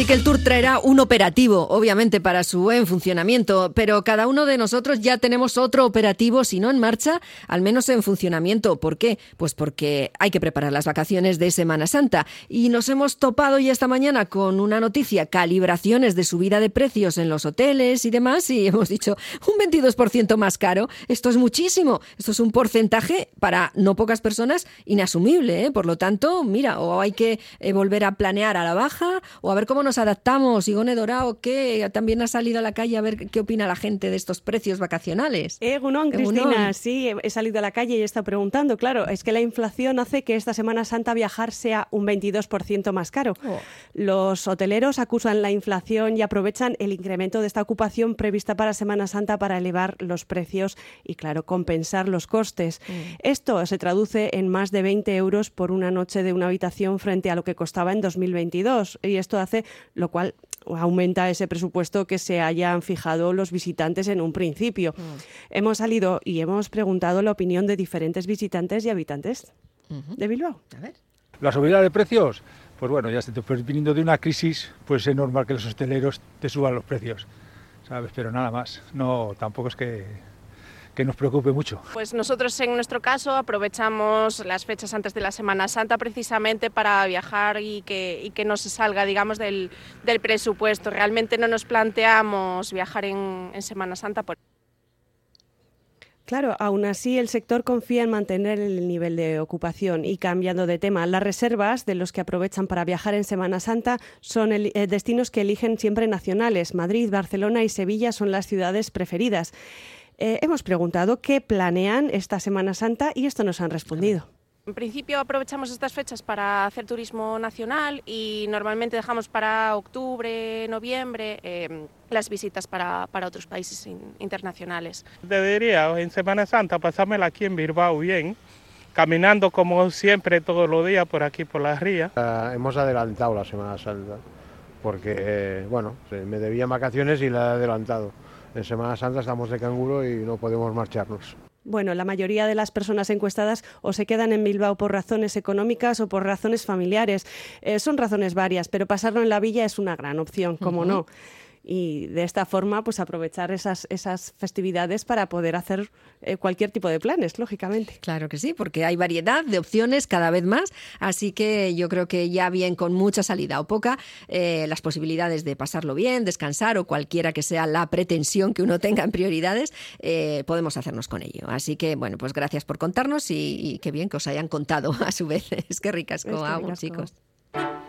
que el Tour traerá un operativo, obviamente, para su buen funcionamiento, pero cada uno de nosotros ya tenemos otro operativo, si no en marcha, al menos en funcionamiento. ¿Por qué? Pues porque hay que preparar las vacaciones de Semana Santa. Y nos hemos topado ya esta mañana con una noticia, calibraciones de subida de precios en los hoteles y demás, y hemos dicho un 22% más caro. Esto es muchísimo. Esto es un porcentaje para no pocas personas inasumible, ¿eh? Por lo tanto, mira, o hay que volver a planear a la baja o a ver cómo nos adaptamos. Igone Dorao, que también ha salido a la calle a ver qué opina la gente de estos precios vacacionales. Egunon, Cristina, sí, he salido a la calle y he estado preguntando. Claro, es que la inflación hace que esta Semana Santa viajar sea un 22% más caro. Los hoteleros acusan la inflación y aprovechan el incremento de esta ocupación prevista para Semana Santa para elevar los precios y, claro, compensar los costes. Esto se traduce en más de 20 euros por una noche de una habitación frente a lo que costaba en 2022. Y esto hace lo cual aumenta ese presupuesto que se hayan fijado los visitantes en un principio. Hemos salido y hemos preguntado la opinión de diferentes visitantes y habitantes de Bilbao. A ver. La subida de precios, pues bueno, ya pues viniendo de una crisis, pues es normal que los hosteleros te suban los precios, ¿sabes? Pero nada más, no, tampoco es que nos preocupe mucho. Pues nosotros en nuestro caso aprovechamos las fechas antes de la Semana Santa precisamente para viajar y que no se salga, digamos, del presupuesto. Realmente no nos planteamos viajar en Semana Santa. Claro, aún así el sector confía en mantener el nivel de ocupación. Y cambiando de tema, las reservas de los que aprovechan para viajar en Semana Santa son destinos que eligen siempre nacionales. Madrid, Barcelona y Sevilla son las ciudades preferidas. Hemos preguntado qué planean esta Semana Santa y esto nos han respondido. En principio aprovechamos estas fechas para hacer turismo nacional y normalmente dejamos para octubre, noviembre las visitas para otros países internacionales. Debería en Semana Santa pasármela aquí en Bilbao bien, caminando como siempre todos los días por aquí por la ría. Hemos adelantado la Semana Santa porque me debían vacaciones y la he adelantado. En Semana Santa estamos de canguro y no podemos marcharnos. Bueno, la mayoría de las personas encuestadas o se quedan en Bilbao por razones económicas o por razones familiares. Son razones varias, pero pasarlo en la villa es una gran opción, como no. Y de esta forma, pues aprovechar esas festividades para poder hacer cualquier tipo de planes, lógicamente. Claro que sí, porque hay variedad de opciones cada vez más, así que yo creo que ya bien con mucha salida o poca, las posibilidades de pasarlo bien, descansar o cualquiera que sea la pretensión que uno tenga en prioridades, podemos hacernos con ello. Así que, bueno, pues gracias por contarnos y qué bien que os hayan contado a su vez. Es que ricasco, chicos.